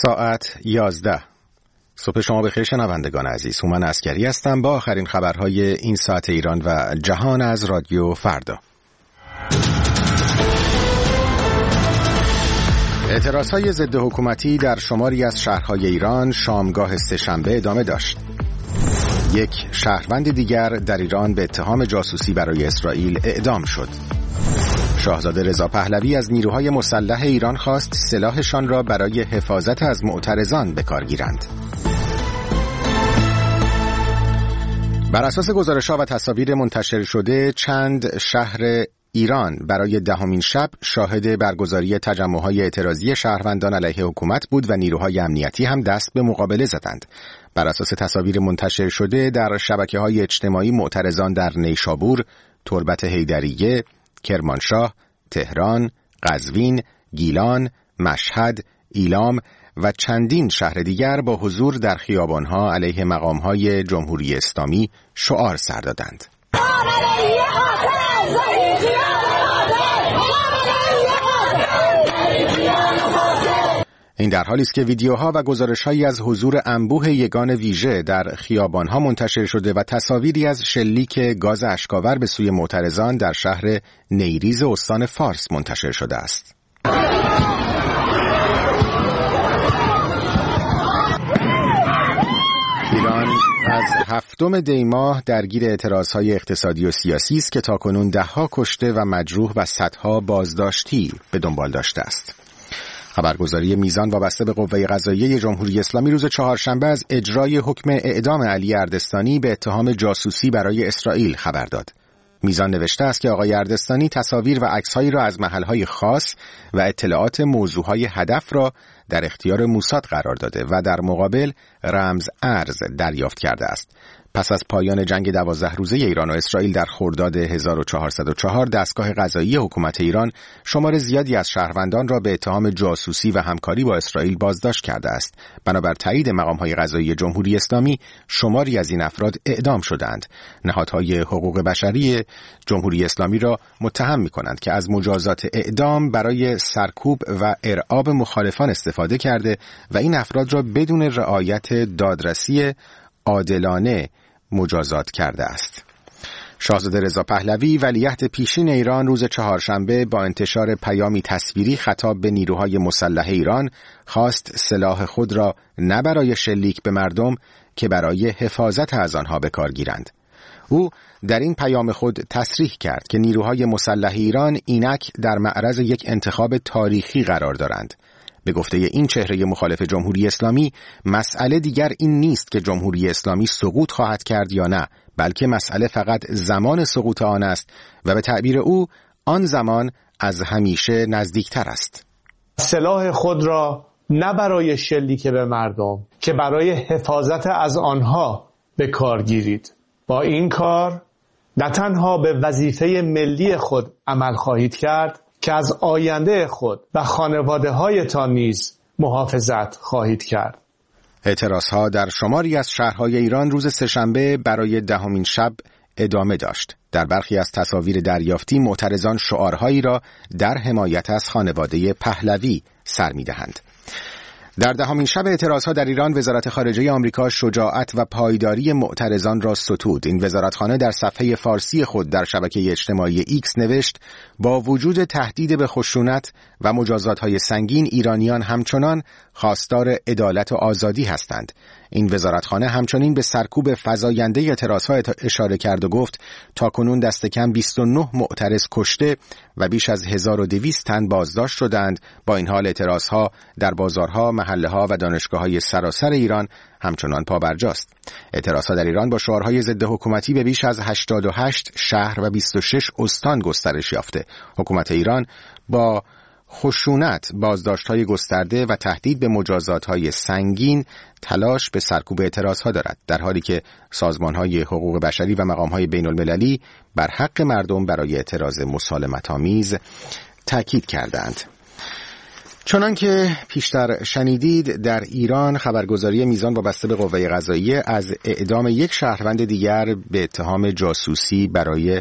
ساعت 11. صبح شما بخیر شنوندگان عزیز. هومن عسکری هستم با آخرین خبرهای این ساعت ایران و جهان از رادیو فردا. اعتراضهای ضد حکومتی در شماری از شهرهای ایران شامگاه سه‌شنبه ادامه داشت. یک شهروند دیگر در ایران به اتهام جاسوسی برای اسرائیل اعدام شد. شاهزاده رضا پهلوی از نیروهای مسلح ایران خواست سلاحشان را برای حفاظت از معترضان به کار گیرند. بر اساس گزارش‌ها و تصاویر منتشر شده، چند شهر ایران برای دهمین شب شاهد برگزاری تجمع‌های اعتراضی شهروندان علیه حکومت بود و نیروهای امنیتی هم دست به مقابله زدند. بر اساس تصاویر منتشر شده در شبکه‌های اجتماعی، معترضان در نیشابور، تربت حیدریه، کرمانشاه، تهران، قزوین، گیلان، مشهد، ایلام و چندین شهر دیگر با حضور در خیابان‌ها علیه مقام‌های جمهوری اسلامی شعار سر دادند. این در حالی است که ویدیوها و گزارش‌هایی از حضور انبوه یگان ویژه در خیابان‌ها منتشر شده و تصاویری از شلیک گاز اشک‌آور به سوی معترضان در شهر نیریز استان فارس منتشر شده است. ایران از 7 دی ماه درگیر اعتراضهای اقتصادی و سیاسی است که تاکنون ده‌ها کشته و مجروح و صدها بازداشتی به دنبال داشته است. خبرگزاری میزان وابسته به قوه قضاییه جمهوری اسلامی روز چهارشنبه از اجرای حکم اعدام علی اردستانی به اتهام جاسوسی برای اسرائیل خبر داد. میزان نوشته است که آقای اردستانی تصاویر و عکس‌هایی را از محل‌های خاص و اطلاعات موضوعهای هدف را در اختیار موساد قرار داده و در مقابل رمز ارز دریافت کرده است. پس از پایان جنگ 12 روزه ایران و اسرائیل در خرداد 1404 دستگاه قضایی حکومت ایران شمار زیادی از شهروندان را به اتهام جاسوسی و همکاری با اسرائیل بازداشت کرده است. بنابر تایید مقام‌های قضایی جمهوری اسلامی شماری از این افراد اعدام شدند. نهادهای حقوق بشری جمهوری اسلامی را متهم می‌کنند که از مجازات اعدام برای سرکوب و ارعاب مخالفان استفاده کرده و این افراد را بدون رعایت دادرسی عادلانه مجازات کرده است. شاهزاده رضا پهلوی ولیعهد پیشین ایران روز چهارشنبه با انتشار پیامی تصویری خطاب به نیروهای مسلح ایران خواست سلاح خود را نه برای شلیک به مردم که برای حفاظت از آنها به کار گیرند. او در این پیام خود تصریح کرد که نیروهای مسلح ایران اینک در معرض یک انتخاب تاریخی قرار دارند. به گفته این چهره مخالف جمهوری اسلامی، مسئله دیگر این نیست که جمهوری اسلامی سقوط خواهد کرد یا نه، بلکه مسئله فقط زمان سقوط آن است و به تعبیر او آن زمان از همیشه نزدیکتر است. سلاح خود را نه برای شلیک به مردم که برای حفاظت از آنها به کار گیرید. با این کار نه تنها به وظیفه ملی خود عمل خواهید کرد که از آینده خود و خانواده‌هایتان نیز محافظت خواهید کرد. اعتراضها در شماری از شهرهای ایران روز سه‌شنبه برای دهمین شب ادامه داشت. در برخی از تصاویر دریافتی معترضان شعارهایی را در حمایت از خانواده پهلوی سر می‌دهند. در دهمین شب اعتراضها در ایران وزارت خارجه آمریکا شجاعت و پایداری معترضان را ستود. این وزارتخانه در صفحه فارسی خود در شبکه اجتماعی ایکس نوشت: با وجود تهدید به خشونت و مجازات‌های سنگین، ایرانیان همچنان خواستار عدالت و آزادی هستند. این وزارتخانه همچنین به سرکوب فزاینده اعتراضها اشاره کرد و گفت تاکنون دست کم 29 معترض کشته و بیش از 1200 تن بازداشت شدند. با این حال اعتراضها در بازارها، محله‌ها و دانشگاه‌های سراسر ایران همچنان پابرجاست. اعتراضها در ایران با شعارهای ضد حکومتی به بیش از 88 شهر و 26 استان گسترش یافته. حکومت ایران با خشونت، بازداشت‌های گسترده و تهدید به مجازات‌های سنگین تلاش به سرکوب اعتراضها دارد، در حالی که سازمان‌های حقوق بشری و مقام‌های بین‌المللی بر حق مردم برای اعتراض مسالمت‌آمیز تاکید کردند. چنانکه پیشتر شنیدید، در ایران خبرگزاری میزان وابسته به قوه قضاییه از اعدام یک شهروند دیگر به اتهام جاسوسی برای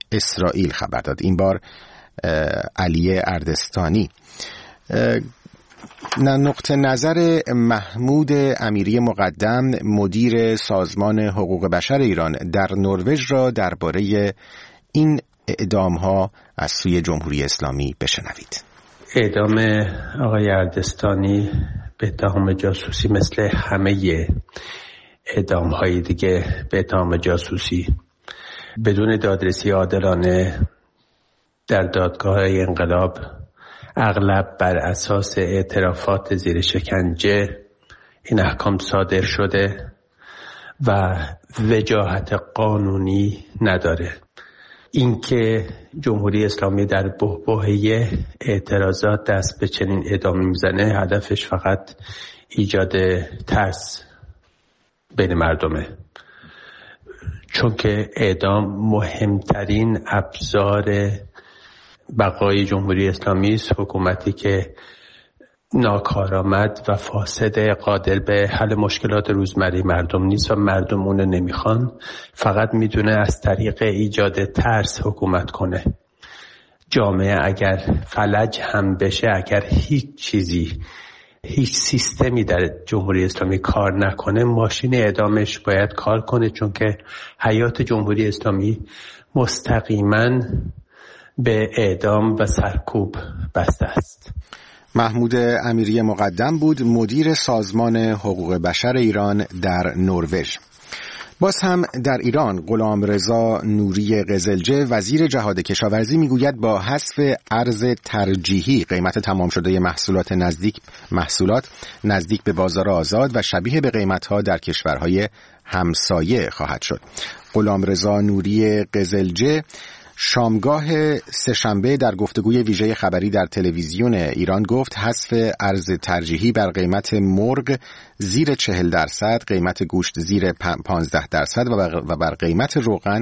اسرائیل خبر داد. این بار علی اردستانی. نقطه نظر محمود امیری مقدم مدیر سازمان حقوق بشر ایران در نروژ را درباره این اعدام‌ها از سوی جمهوری اسلامی بشنوید. اعدام آقای اردستانی به اتهام جاسوسی مثل همه اعدام‌های دیگه به اتهام جاسوسی بدون دادرسی عادلانه در دادگاه انقلاب، اغلب بر اساس اعترافات زیر شکنجه این احکام صادر شده و وجاهت قانونی نداره. اینکه جمهوری اسلامی در بحبوحه اعتراضات دست به چنین اعدامی میزنه، هدفش فقط ایجاد ترس بین مردمه، چون که اعدام مهمترین ابزار بقای جمهوری اسلامی است. حکومتی که ناکارآمد و فاسد، قادر به حل مشکلات روزمره مردم نیست و مردم اون نمیخوان، فقط میدونه از طریق ایجاد ترس حکومت کنه. جامعه اگر فلج هم بشه، اگر هیچ سیستمی در جمهوری اسلامی کار نکنه، ماشین اعدامش باید کار کنه، چون که حیات جمهوری اسلامی مستقیما به اعدام و سرکوب بسته است. محمود امیری مقدم بود، مدیر سازمان حقوق بشر ایران در نروژ. باز هم در ایران غلامرضا نوری قزلجه وزیر جهاد کشاورزی میگوید با حذف ارز ترجیحی قیمت تمام شده محصولات نزدیک به بازار آزاد و شبیه به قیمت‌ها در کشورهای همسایه خواهد شد. غلامرضا نوری قزلجه شامگاه سه‌شنبه در گفتگوی ویژه خبری در تلویزیون ایران گفت حذف ارز ترجیحی بر قیمت مرغ زیر 40%، قیمت گوشت زیر 15% و بر قیمت روغن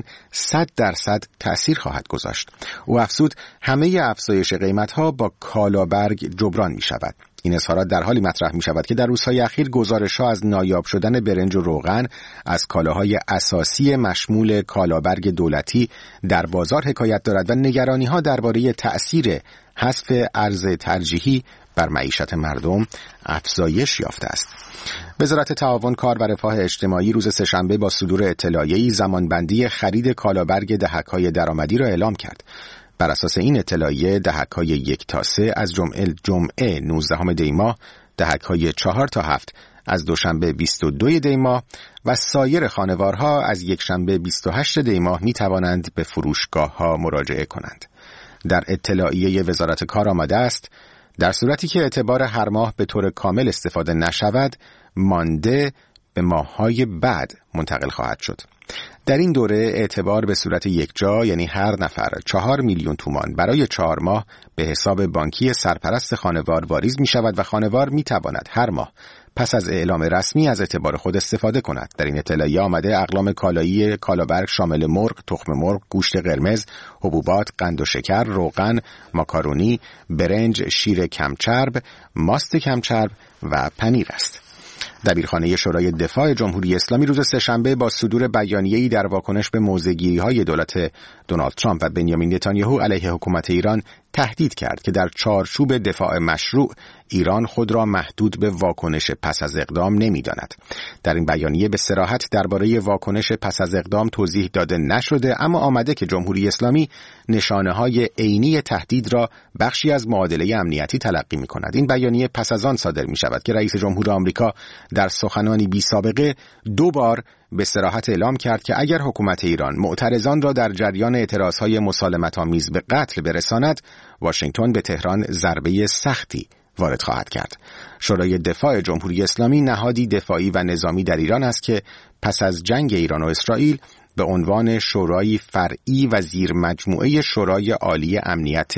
100% تأثیر خواهد گذاشت. او افزود همه افزایش قیمت‌ها با کالابرگ جبران می‌شود. این اظهارات در حالی مطرح می شود که در روزهای اخیر گزارش‌ها از نایاب شدن برنج و روغن از کالاهای اساسی مشمول کالابرگ دولتی در بازار حکایت دارد و نگرانی‌ها درباره تأثیر حذف ارز ترجیحی بر معیشت مردم افزایش یافته است. وزارت تعاون، کار و رفاه اجتماعی روز سه‌شنبه با صدور اطلاعیه‌ای زمانبندی خرید کالابرگ دهک‌های درآمدی را اعلام کرد. بر اساس این اطلاعیه دهک‌های 1 تا 3 از جمعه 19 دی ماه، دهک‌های 4 تا 7 از دوشنبه 22 دی ماه و سایر خانوارها از یکشنبه 28 دی ماه می توانند به فروشگاه‌ها مراجعه کنند. در اطلاعیه وزارت کار آمده است در صورتی که اعتبار هر ماه به طور کامل استفاده نشود، مانده به ماه‌های بعد منتقل خواهد شد. در این دوره اعتبار به صورت یکجا، یعنی هر نفر 4 میلیون تومان برای 4 ماه به حساب بانکی سرپرست خانوار واریز می شود و خانوار می تواند هر ماه پس از اعلام رسمی از اعتبار خود استفاده کند. در این اطلاعیه آمده اقلام کالایی کالابرگ شامل مرغ، تخم مرغ، گوشت قرمز، حبوبات، قند و شکر، روغن، ماکارونی، برنج، شیر کمچرب، ماست کمچرب و پنیر است. دبیرخانه شورای دفاع جمهوری اسلامی روز سه‌شنبه با صدور بیانیه‌ای در واکنش به موضع‌گیری‌های دولت دونالد ترامپ و بنیامین نتانیاهو علیه حکومت ایران تهدید کرد که در چارچوب دفاع مشروع ایران خود را محدود به واکنش پس از اقدام نمی‌داند. در این بیانیه به صراحت درباره واکنش پس از اقدام توضیح داده نشده، اما آمده که جمهوری اسلامی نشانه‌های عینی تهدید را بخشی از معادله امنیتی تلقی می‌کند. این بیانیه پس از آن صادر می‌شود که رئیس جمهور آمریکا در سخنانی بی سابقه 2 بار به صراحت اعلام کرد که اگر حکومت ایران معترضان را در جریان اعتراضهای مسالمت‌آمیز به قتل برساند، واشنگتن به تهران ضربه سختی وارد خواهد کرد. شورای دفاع جمهوری اسلامی نهادی دفاعی و نظامی در ایران است که پس از جنگ ایران و اسرائیل به عنوان شورای فرعی و زیر مجموعه شورای عالی امنیت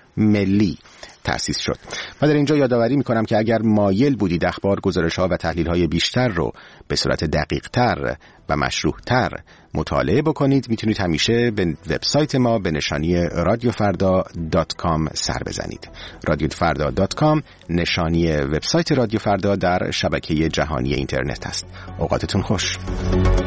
ملی تأسیس شد. و در اینجا یادآوری می‌کنم که اگر مایل بودید اخبار، گزارش‌ها و تحلیل‌های بیشتر رو به صورت دقیق‌تر و مشروح‌تر مطالعه بکنید، میتونید همیشه به وبسایت ما به نشانی radiofarda.com سر بزنید. radiofarda.com نشانی وبسایت رادیو فردا در شبکه جهانی اینترنت است. اوقاتتون خوش.